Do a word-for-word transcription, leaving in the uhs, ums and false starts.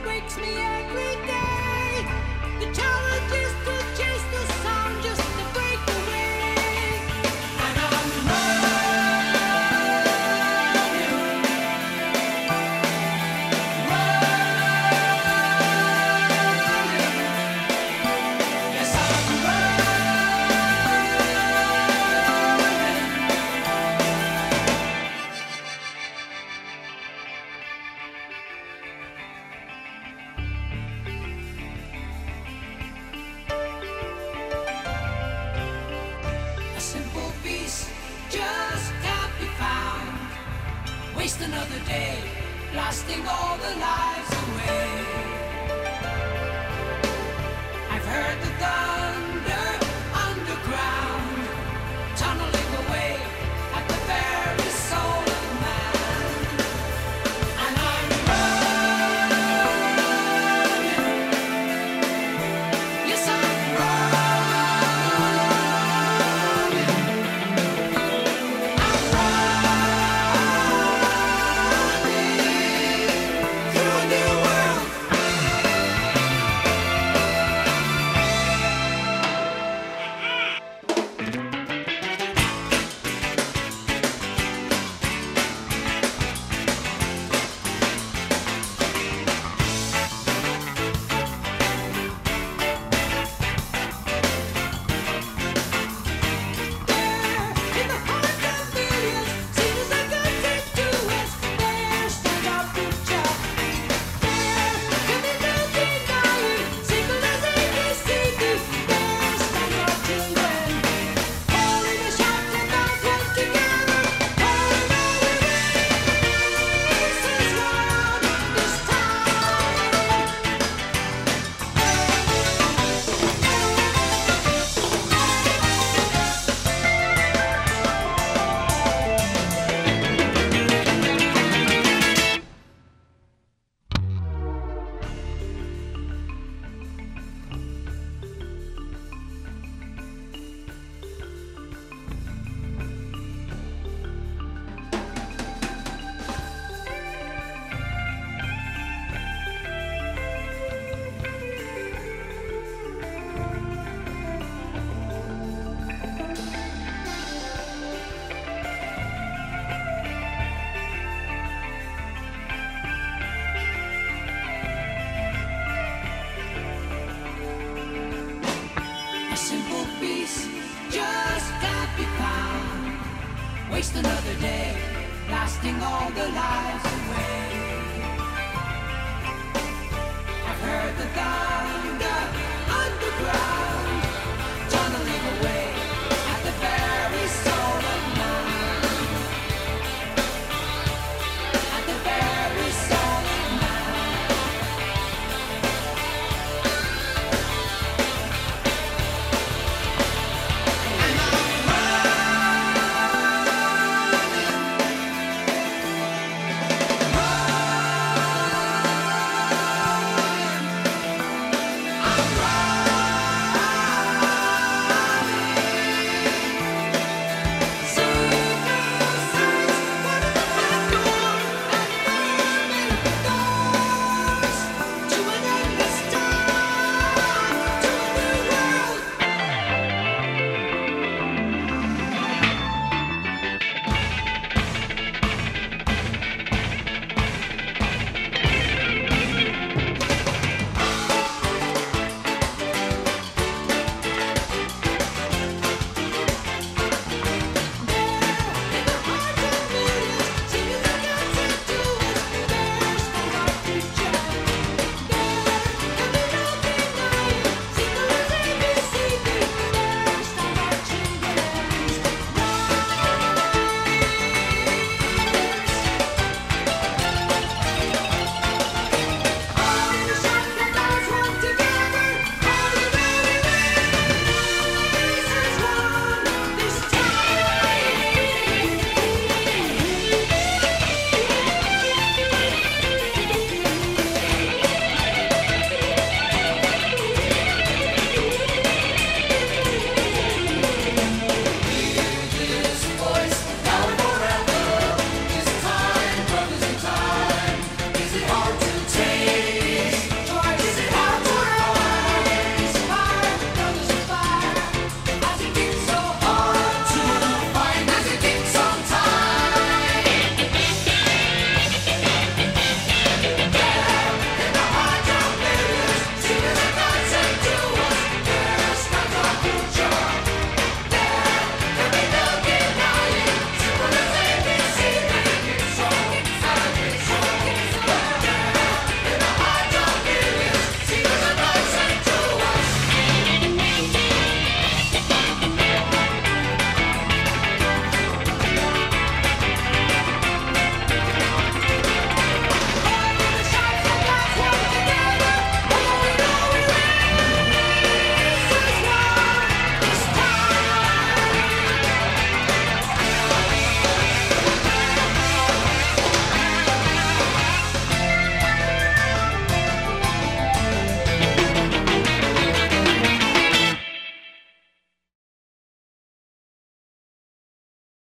breaks me every day. The challenge is to chase the sound just to break away. And I'm running, running. Yes, I'm a simple piece just can't be found. Waste another day, blasting all the lives away. I've heard the thunder underground, tunneling away at the very soul of man. And I'm running, yes I'm running. I'm running through a new world. In the heart of millions, seems like a take to us. There stands our future. There can be no denying. Simple as A B C D. There stand our children, calling the shots about one together. Calling all the races round this time. A simple piece just can't be found. Waste another day, blasting all the lives away. I've heard the thunder